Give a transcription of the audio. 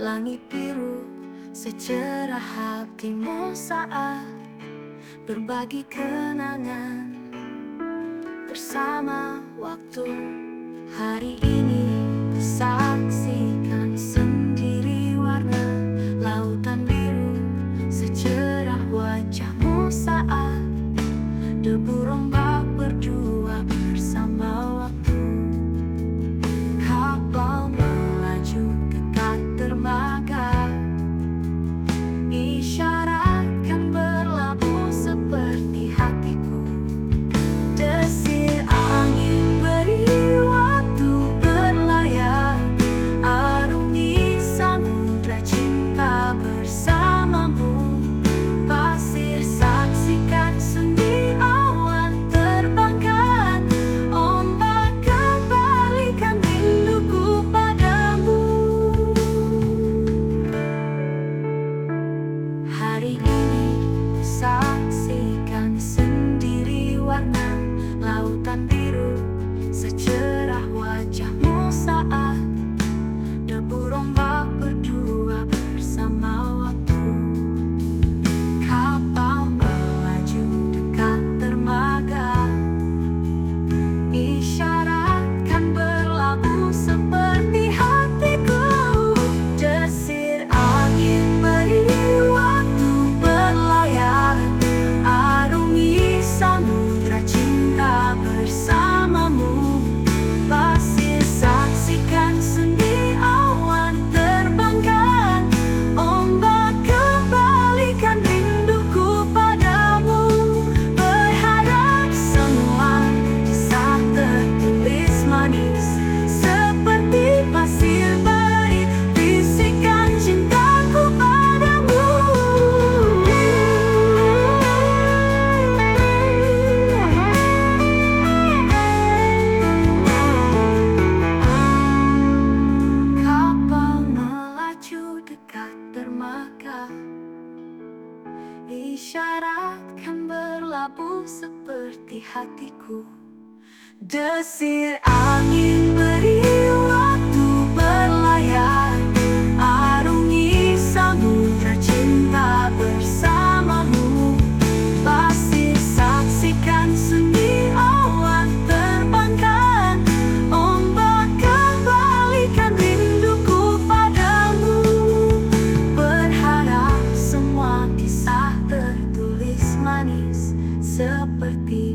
Langit biru secerah hatimu saat berbagi kenangan bersama waktu. Hari ini saksikan sendiri warna lautan biru secerah wajahmu saat debu rombak berdua bersama waktu. Kapal melaju dekat dermaga, isyaratkan berlabuh seperti hatiku. Desir angin beri waktu berlayar, arungi samudra cinta bersamamu. Pasir saksikan sendi awan terbangkan, ombak kembalikan rinduku padamu. Hari ini saksikan sendiri warna lautan biru secerah wajahmu saat debu rombak berdua bersama waktu. Kapal melaju dekat dermaga, isyaratkan berlabuh seperti hatiku. Desir angin beri waktu berlayar, arungi samudra cinta bersamamu. Pasir saksikan sendi awan terbangkan, ombak kembalikan rinduku padamu. Berharap semua kisah tertulis manis seperti pasir beri, bisikan cintaku padamu. Kapal melaju dekat dermaga, isyaratkan berlabuh seperti hatiku. Desir angin beri waktu berlayar, arungi samudra cinta bersamamu. Pasir saksikan sendi awan terbangkan, ombak kembalikan rinduku padamu. Berharap semua kisah tertulis manis seperti